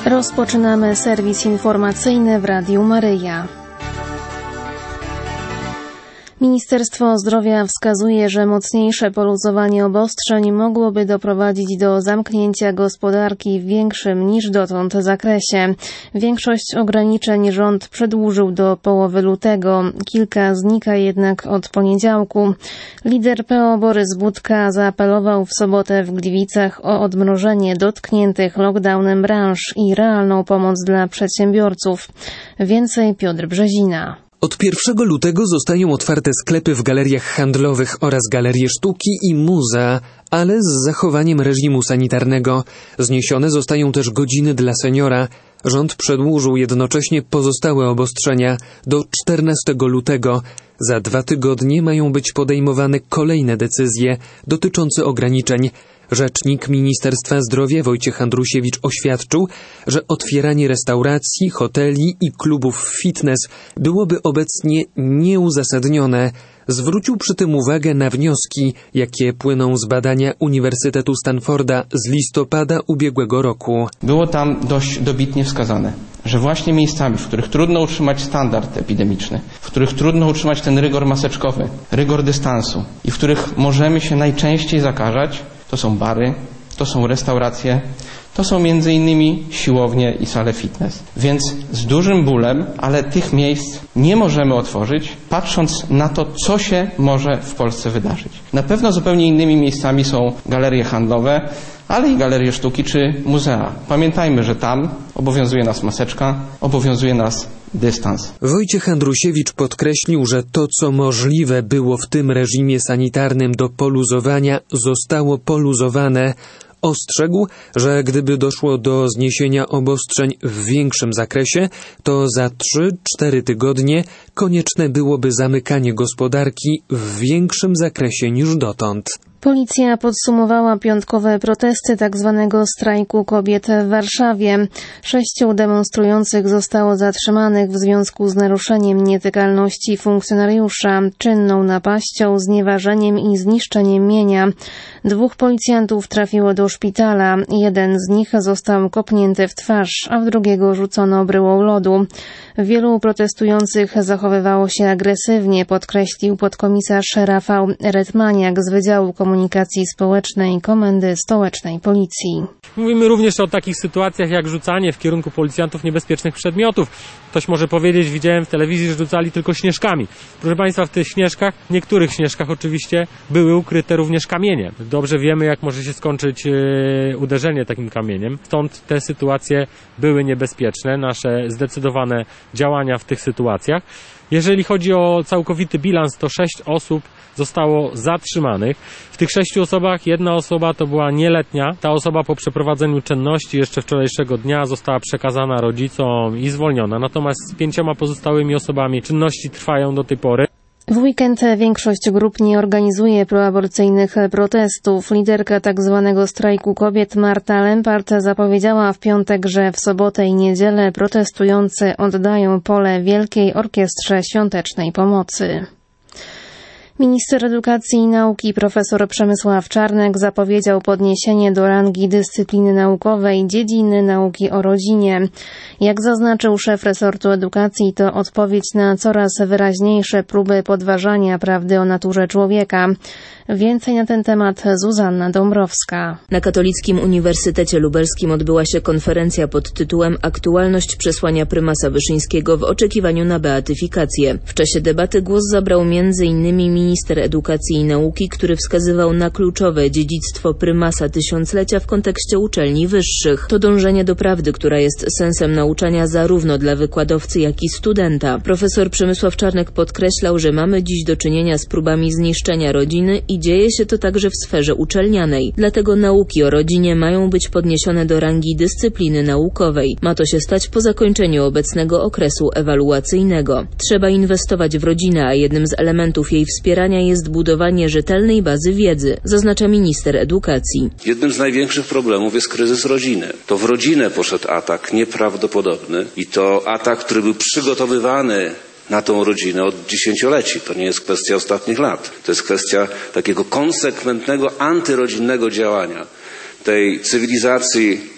Rozpoczynamy serwis informacyjny w Radiu Maryja. Ministerstwo Zdrowia wskazuje, że mocniejsze poluzowanie obostrzeń mogłoby doprowadzić do zamknięcia gospodarki w większym niż dotąd zakresie. Większość ograniczeń rząd przedłużył do połowy lutego. Kilka znika jednak od poniedziałku. Lider PO Borys Budka zaapelował w sobotę w Gliwicach o odmrożenie dotkniętych lockdownem branż i realną pomoc dla przedsiębiorców. Więcej Piotr Brzezina. Od 1 lutego zostają otwarte sklepy w galeriach handlowych oraz galerie sztuki i muzea, ale z zachowaniem reżimu sanitarnego. Zniesione zostają też godziny dla seniora. Rząd przedłużył jednocześnie pozostałe obostrzenia do 14 lutego. Za 2 tygodnie mają być podejmowane kolejne decyzje dotyczące ograniczeń. Rzecznik Ministerstwa Zdrowia Wojciech Andrusiewicz oświadczył, że otwieranie restauracji, hoteli i klubów fitness byłoby obecnie nieuzasadnione. Zwrócił przy tym uwagę na wnioski, jakie płyną z badania Uniwersytetu Stanforda z listopada ubiegłego roku. Było tam dość dobitnie wskazane, że właśnie miejscami, w których trudno utrzymać standard epidemiczny, w których trudno utrzymać ten rygor maseczkowy, rygor dystansu i w których możemy się najczęściej zakażać, to są bary, to są restauracje, to są między innymi siłownie i sale fitness. Więc z dużym bólem, ale tych miejsc nie możemy otworzyć, patrząc na to, co się może w Polsce wydarzyć. Na pewno zupełnie innymi miejscami są galerie handlowe, ale i galerie sztuki czy muzea. Pamiętajmy, że tam obowiązuje nas maseczka, obowiązuje nas dystans. Wojciech Andrusiewicz podkreślił, że to, co możliwe było w tym reżimie sanitarnym do poluzowania, zostało poluzowane. Ostrzegł, że gdyby doszło do zniesienia obostrzeń w większym zakresie, to za 3-4 tygodnie konieczne byłoby zamykanie gospodarki w większym zakresie niż dotąd. Policja podsumowała piątkowe protesty tzw. strajku kobiet w Warszawie. 6 demonstrujących zostało zatrzymanych w związku z naruszeniem nietykalności funkcjonariusza, czynną napaścią, znieważeniem i zniszczeniem mienia. 2 policjantów trafiło do szpitala. Jeden z nich został kopnięty w twarz, a w drugiego rzucono bryłą lodu. Wielu protestujących zachowywało się agresywnie, podkreślił podkomisarz Rafał Retmaniak z Wydziału Komunikacji Społecznej Komendy Stołecznej Policji. Mówimy również o takich sytuacjach jak rzucanie w kierunku policjantów niebezpiecznych przedmiotów. Ktoś może powiedzieć, widziałem w telewizji, że rzucali tylko śnieżkami. Proszę Państwa, w tych śnieżkach, niektórych śnieżkach oczywiście, były ukryte również kamienie. Dobrze wiemy, jak może się skończyć uderzenie takim kamieniem. Stąd te sytuacje były niebezpieczne, nasze zdecydowane działania w tych sytuacjach. Jeżeli chodzi o całkowity bilans, to 6 osób zostało zatrzymanych. W tych 6 osobach 1 osoba to była nieletnia. Ta osoba po przeprowadzeniu czynności jeszcze wczorajszego dnia została przekazana rodzicom i zwolniona. Natomiast z 5 pozostałymi osobami czynności trwają do tej pory. W weekend większość grup nie organizuje proaborcyjnych protestów. Liderka tzw. strajku kobiet Marta Lempart zapowiedziała w piątek, że w sobotę i niedzielę protestujący oddają pole Wielkiej Orkiestrze Świątecznej Pomocy. Minister Edukacji i Nauki profesor Przemysław Czarnek zapowiedział podniesienie do rangi dyscypliny naukowej dziedziny nauki o rodzinie. Jak zaznaczył szef resortu edukacji, to odpowiedź na coraz wyraźniejsze próby podważania prawdy o naturze człowieka. Więcej na ten temat Zuzanna Dąbrowska. Na Katolickim Uniwersytecie Lubelskim odbyła się konferencja pod tytułem Aktualność przesłania prymasa Wyszyńskiego w oczekiwaniu na beatyfikację. W czasie debaty głos zabrał m.in. minister edukacji i nauki, który wskazywał na kluczowe dziedzictwo prymasa tysiąclecia w kontekście uczelni wyższych. To dążenie do prawdy, która jest sensem nauczania zarówno dla wykładowcy, jak i studenta. Profesor Przemysław Czarnek podkreślał, że mamy dziś do czynienia z próbami zniszczenia rodziny i dzieje się to także w sferze uczelnianej. Dlatego nauki o rodzinie mają być podniesione do rangi dyscypliny naukowej. Ma to się stać po zakończeniu obecnego okresu ewaluacyjnego. Trzeba inwestować w rodzinę, a jednym z elementów jej wspierania jest budowanie rzetelnej bazy wiedzy, zaznacza minister edukacji. Jednym z największych problemów jest kryzys rodziny. To w rodzinę poszedł atak nieprawdopodobny i to atak, który był przygotowywany na tą rodzinę od dziesięcioleci. To nie jest kwestia ostatnich lat. To jest kwestia takiego konsekwentnego, antyrodzinnego działania tej cywilizacji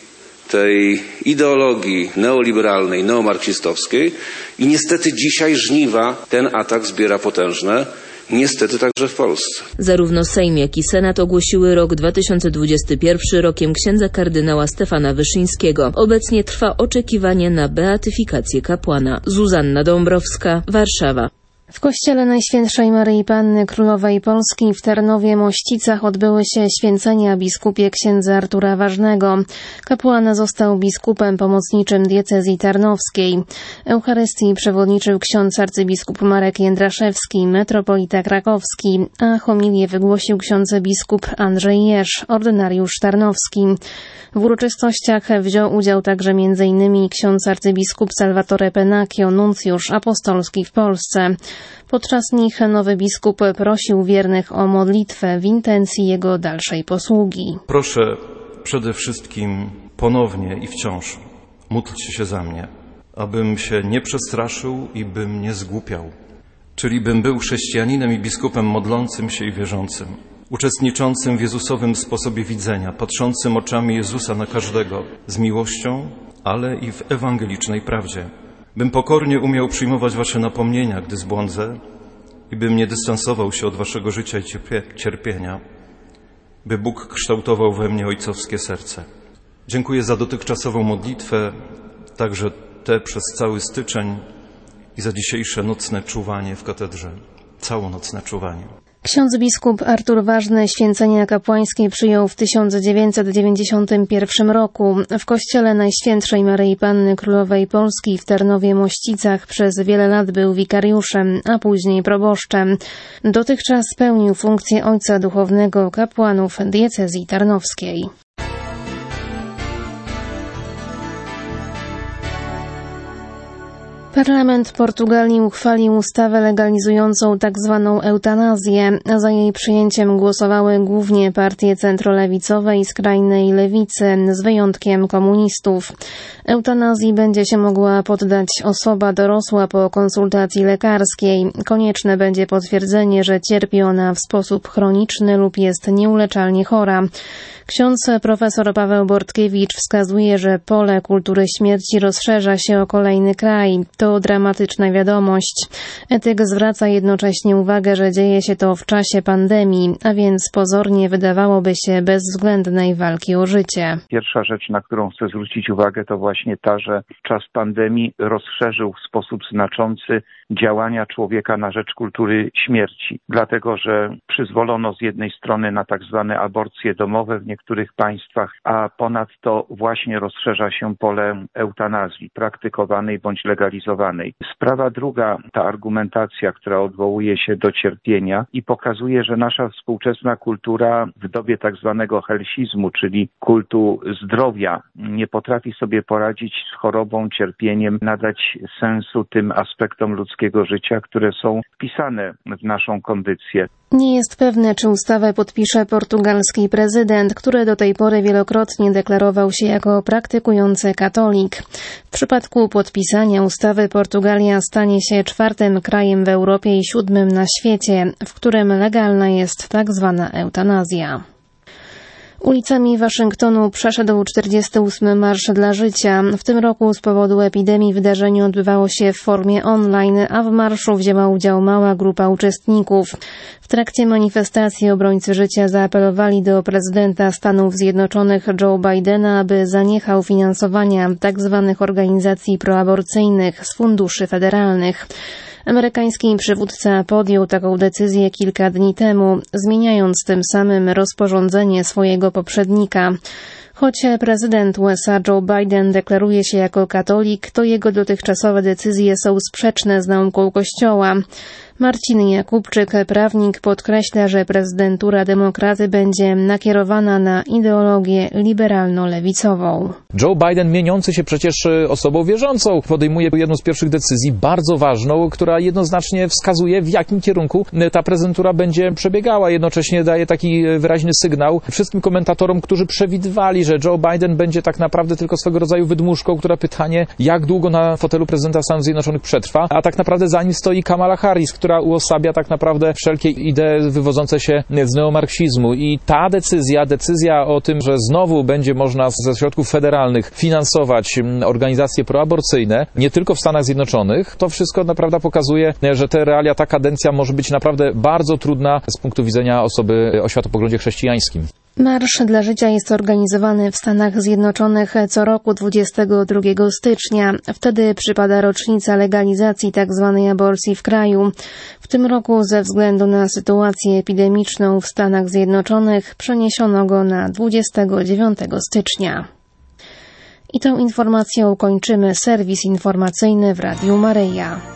tej ideologii neoliberalnej, neomarksistowskiej i niestety dzisiaj żniwa ten atak zbiera potężne. Niestety także w Polsce. Zarówno Sejm, jak i Senat ogłosiły rok 2021 rokiem księdza kardynała Stefana Wyszyńskiego. Obecnie trwa oczekiwanie na beatyfikację kapłana. Zuzanna Dąbrowska, Warszawa. W kościele Najświętszej Maryi Panny Królowej Polski w Tarnowie-Mościcach odbyły się święcenia biskupie księdza Artura Ważnego. Kapłan został biskupem pomocniczym diecezji tarnowskiej. Eucharystii przewodniczył ksiądz arcybiskup Marek Jędraszewski, metropolita krakowski, a homilię wygłosił ksiądz biskup Andrzej Jerz, ordynariusz tarnowski. W uroczystościach wziął udział także m.in. ksiądz arcybiskup Salvatore Pennacchio, nuncjusz apostolski w Polsce. Podczas nich nowy biskup prosił wiernych o modlitwę w intencji jego dalszej posługi. Proszę przede wszystkim ponownie i wciąż módlcie się za mnie, abym się nie przestraszył i bym nie zgłupiał, czyli bym był chrześcijaninem i biskupem modlącym się i wierzącym, uczestniczącym w Jezusowym sposobie widzenia, patrzącym oczami Jezusa na każdego z miłością, ale i w ewangelicznej prawdzie. Bym pokornie umiał przyjmować wasze napomnienia, gdy zbłądzę i bym nie dystansował się od waszego życia i cierpienia, by Bóg kształtował we mnie ojcowskie serce. Dziękuję za dotychczasową modlitwę, także tę przez cały styczeń i za dzisiejsze nocne czuwanie w katedrze, całonocne czuwanie. Ksiądz biskup Artur Ważny święcenia kapłańskie przyjął w 1991 roku. W kościele Najświętszej Maryi Panny Królowej Polski w Tarnowie-Mościcach przez wiele lat był wikariuszem, a później proboszczem. Dotychczas pełnił funkcję ojca duchownego kapłanów diecezji tarnowskiej. Parlament Portugalii uchwalił ustawę legalizującą tzw. eutanazję, a za jej przyjęciem głosowały głównie partie centrolewicowe i skrajnej lewicy, z wyjątkiem komunistów. Eutanazji będzie się mogła poddać osoba dorosła po konsultacji lekarskiej. Konieczne będzie potwierdzenie, że cierpi ona w sposób chroniczny lub jest nieuleczalnie chora. Ksiądz profesor Paweł Bortkiewicz wskazuje, że pole kultury śmierci rozszerza się o kolejny kraj. To dramatyczna wiadomość. Etyk zwraca jednocześnie uwagę, że dzieje się to w czasie pandemii, a więc pozornie wydawałoby się bezwzględnej walki o życie. Pierwsza rzecz, na którą chcę zwrócić uwagę, to właśnie ta, że czas pandemii rozszerzył w sposób znaczący działania człowieka na rzecz kultury śmierci. Dlatego, że przyzwolono z jednej strony na tak zwane aborcje domowe w niektórych państwach, a ponadto właśnie rozszerza się pole eutanazji, praktykowanej bądź legalizowanej. Sprawa druga, ta argumentacja, która odwołuje się do cierpienia i pokazuje, że nasza współczesna kultura w dobie tak zwanego helsizmu, czyli kultu zdrowia, nie potrafi sobie poradzić z chorobą, cierpieniem, nadać sensu tym aspektom ludzkiego życia, które są wpisane w naszą kondycję. Nie jest pewne, czy ustawę podpisze portugalski prezydent, który do tej pory wielokrotnie deklarował się jako praktykujący katolik. W przypadku podpisania ustawy Portugalia stanie się 4. krajem w Europie i 7. na świecie, w którym legalna jest tak zwana eutanazja. Ulicami Waszyngtonu przeszedł 48. Marsz dla Życia. W tym roku z powodu epidemii wydarzenie odbywało się w formie online, a w marszu wzięła udział mała grupa uczestników. W trakcie manifestacji obrońcy życia zaapelowali do prezydenta Stanów Zjednoczonych Joe Bidena, aby zaniechał finansowania tzw. organizacji proaborcyjnych z funduszy federalnych. Amerykański przywódca podjął taką decyzję kilka dni temu, zmieniając tym samym rozporządzenie swojego poprzednika. Choć prezydent USA Joe Biden deklaruje się jako katolik, to jego dotychczasowe decyzje są sprzeczne z nauką Kościoła. Marcin Jakubczyk, prawnik, podkreśla, że prezydentura demokraty będzie nakierowana na ideologię liberalno-lewicową. Joe Biden, mieniący się przecież osobą wierzącą, podejmuje jedną z pierwszych decyzji, bardzo ważną, która jednoznacznie wskazuje, w jakim kierunku ta prezydentura będzie przebiegała. Jednocześnie daje taki wyraźny sygnał wszystkim komentatorom, którzy przewidywali, że Joe Biden będzie tak naprawdę tylko swego rodzaju wydmuszką, która pytanie, jak długo na fotelu prezydenta Stanów Zjednoczonych przetrwa, a tak naprawdę za nim stoi Kamala Harris, która uosabia tak naprawdę wszelkie idee wywodzące się z neomarksizmu. I ta decyzja o tym, że znowu będzie można ze środków federalnych finansować organizacje proaborcyjne, nie tylko w Stanach Zjednoczonych, to wszystko naprawdę pokazuje, że te realia, ta kadencja może być naprawdę bardzo trudna z punktu widzenia osoby o światopoglądzie chrześcijańskim. Marsz dla Życia jest organizowany w Stanach Zjednoczonych co roku 22 stycznia. Wtedy przypada rocznica legalizacji tzw. aborcji w kraju. W tym roku ze względu na sytuację epidemiczną w Stanach Zjednoczonych przeniesiono go na 29 stycznia. I tą informacją kończymy serwis informacyjny w Radiu Maryja.